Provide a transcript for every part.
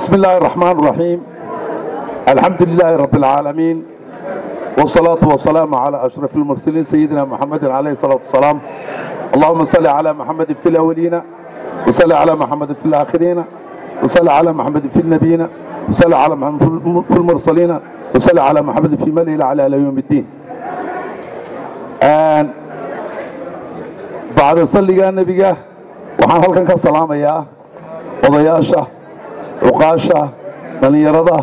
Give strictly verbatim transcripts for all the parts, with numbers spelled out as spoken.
بسم الله الرحمن الرحيم. الحمد لله رب العالمين، والصلاة والسلام على أشرف المرسلين سيدنا محمد عليه الصلاة والسلام. اللهم صل على محمد في الأولين، وصل على محمد في الآخرين، وصل على محمد في النبيين، وصل على محمد في المرسلين، وصل على محمد في ملئ الأعلى إلى يوم الدين. بعد صلي النبي waxaan halkan ka salaamayaa odayaasha uqaasha dhalinyarada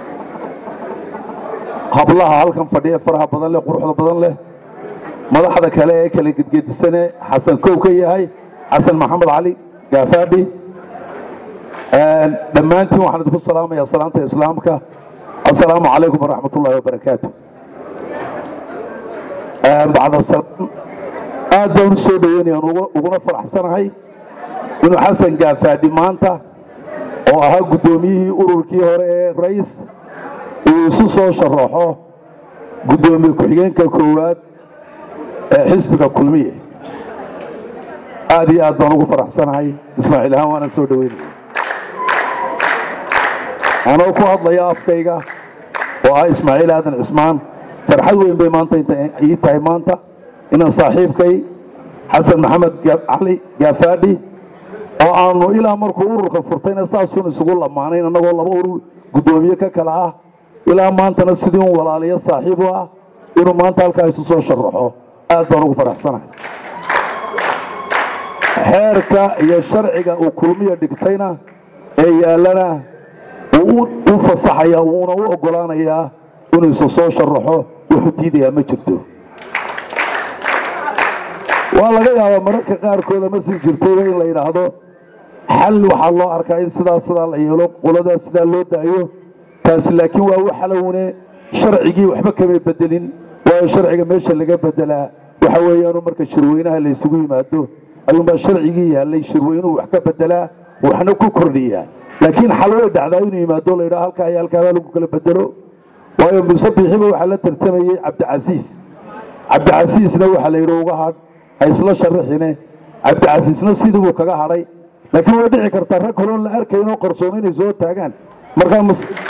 hablaha halkan fadhiya faraha badan leh quruxda badan leh madaxda kale ee kala gidgidisane xasan kow ka yahay xasan maxamed cali gaafaadhi dhammaantiin waxaan idinku salaamayaa salaanta islaamka assalaamu calaykum waraxmatullaahi wabarakaatuh. bacda salaam aad baan u soo dhaweynayaa uguna faraxsanahay inuu xasan gaafaadhi maanta oo ahaa guddoomiyihii ururkii hore ee rays uu isu soo sharaxo guddoomiye ku-xigeenka koowaad ee xisbiga kulmiye. aad iyo aad baan ugu faraxsanahay ismaaciil ahaan waana soo dhaweynaya anoo ku hadlaya afkayga oo ah ismaaciil aadan cismaan. farxad weyn bay maanta ii tahay maanta inaan saaxiibkay xasan maxamed cali gaafaadhi oo aanu ilaa markuu ururka furtayna saasuun isugu lamaanayn annagoo laba urur guddoomiye ka kala ah ilaa maantana sidii un walaaliyo saaxiib u ah inuu maanta halkaa isu soo sharaxo aad baan ugu faraxsanahay. xeerka iyo sharciga uu kulmiya dhigtayna ee yaallana wuu u fasaxayaa wuuna u oggolaanayaa inuu isu soo sharaxo wuxuu diidayaa ma jirto. waa laga yaabaa mararka qaarkooda ma sii jirtayba in la yidhaahdo xal waxaa loo arkaa in sidaa sidaa la yeelo qoladaas sidaa loo daayo taasi laakiin waa u xalowne sharcigii waxba kama bedelin waayo sharciga meesha laga bedelaa waxa weeyaanu marka shirweynaha la isugu yimaado ayuunbaa sharcigii yaallay shirweynuhu wax ka bedelaa waxna ku kordhiyaa laakiin xal way dhacdaa inuu yimaado la yidhaha halkaa iyo halkaabaa lagu kala bedelo waayo muuse biixiba waxaa la tartamayey cabdicasiis cabdicasiisna waxaa la yidhi uga hadh ha isla sharaxine cabdicasiisna sidii buu kaga hadhay laakiin way dhici kartaa rag horoon la arkaynoo qarsoon inay soo taagaan markaa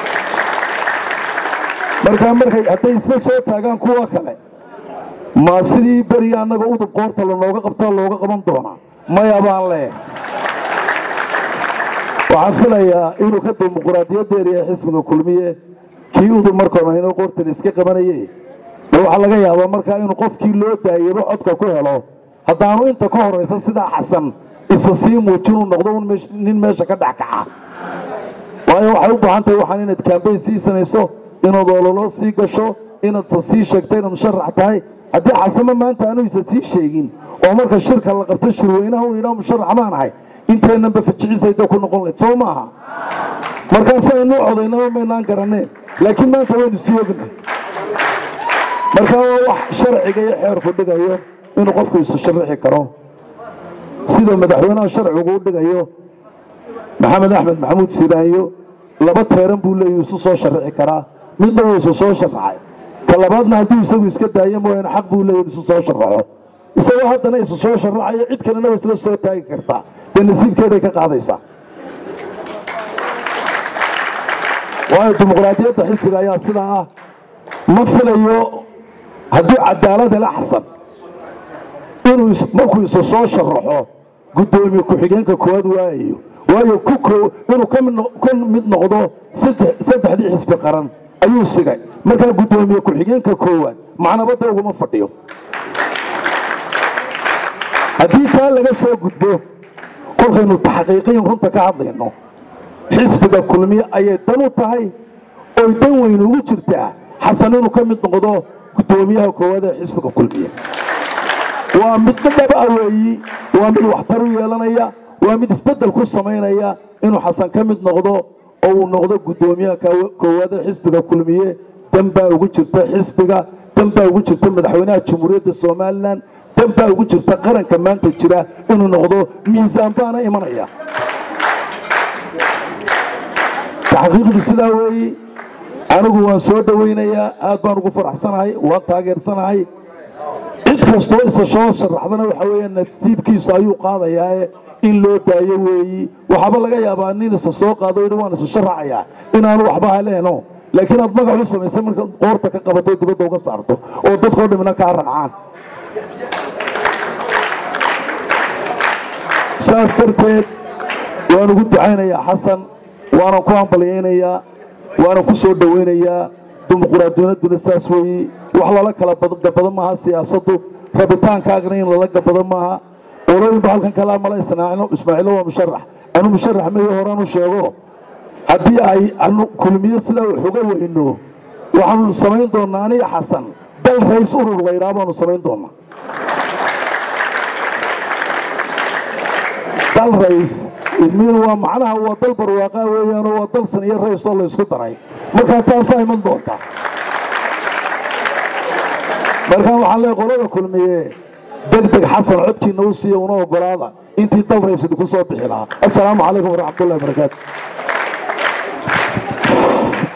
markaa markay hadday isma soo taagaan kuwa kale ma sidii beriga annaga udub qoorta lanooga qabtaa looga qaban doonaa maya baan leeyahay. waxaan filayaa inuu ka dimuquraadiyaddeeri ee xisbiga kulmiye kii udub markoona inuu qoortan iska qabanayay waxaa laga yaabaa markaa inuu qofkii loo daayaba codka ku helo haddaanu inta ka horaysa sidaa xasan isa sii muujinuu noqdo nin meesha ka dhex kaca waayo waxay u baahan tahay waxaan inaad kaambeyn sii samayso inaad ololo sii gasho inaadsa sii sheegto inaad musharax tahay. haddii xasamo maanta aanu isa sii sheegin oo marka shirka la qabto shirweynaha uu yidhaha musharax maan ahay inteennanba fajiciisayda ku noqon lahayd soo maaha markaasaynu codaynaba maynaan garaneen laakiin maanta waynu sii ognahay. markaa waa wax sharciga iyo xeerku dhigayo inuu qofku isu sharaxi karo sida madaxweynaha sharcigu u dhigayo. maxamed axmed maxamuud siiraanyo laba teeran buu leeyahy isu soo sharaxi karaa midna wuu isu soo sharaxay ka labaadna hadduu isagu iska daayo mooyaane xaq buu leeyahy isu soo sharaxo isagoo haddana isu soo sharaxayo cid kalena waa isla soo taagi kartaa dee nasiibkeeday ka qaadaysaa. waayo dimuqraadiyadda xisbiga ayaa sidaa ah. ma filayo hadduu cadaalad hela xasan inuu markuu isu soo sharaxo guddoomiye ku-xigeenka koowaad waayayo waayo inuu ka mid noqdo saddexdii xisbi qaran ayuu sigay markaa guddoomiye ku-xigeenka koowaad macnabadda uguma fadhiyo. haddii taa laga soo gudbo kolkaynu taxqiiqiyin runta ka hadlayno xisbiga kulmiye ayay dan u tahay oy dan weyn ugu jirtaa xasan inuu ka mid noqdo guddoomiyaha koowaad ee xisbiga kulmiye. waa mid dhaba weeyi waa mid waxtar u yeelanaya waa mid isbeddel ku samaynaya inuu xasan ka mid noqdo oo uu noqdo guddoomiyaha koowaad ee xisbiga kulmiye. dan baa ugu jirta xisbiga, dan baa ugu jirta madaxweynaha jamhuuriyadda somalilan, dan baa ugu jirta qaranka maanta jira inuu noqdo miisaan baana imanaya. taxqiiqdu sidaa weeyi anigu waan soo dhawaynayaa aad baan ugu faraxsanahay waan taageersanahay. cid kastoo isa soo sharaxdana waxa weeye nasiibkiisa ayuu qaadayaa in loo daayo weeyi waxba laga yaabaa nin isa soo qaado inuu waan isu sharaxaya inaanu waxba haleeno laakiin aad magac u sameysay marka qoorta ka qabato dibadda uga saarto oo dadkoo dhimna ka raacaan saas darteed waan ugu ducaynayaa xasan waana ku hambaliyaynayaa waana ku soo dhaweynayaa dimuqraadiyaduna saas weeyi wax lala kala badan maaha siyaasaddu rabitaankaagna in lala gabado maaha ولو بحال كان كلام الله يسمعنا إسماعيل هو مشرح أنا مشرح ما يهران وشيغو هدي أي أنو كل مية سلا وحقه إنه وحن سمين دونا أنا حسن بل رئيس أورو الغيرابة نسمين دونا بل رئيس المين هو معناها هو دل برواقة ويانا هو دل سنية رئيس الله يسكتري مركاتا سايمن دوتا مركا وحن لي قولوا كل مية دقدق حسن عبتي نوسي ونو قراضة انتي طل رئيس دكو صوت بحلها السلام عليكم ورحمة الله وبركاته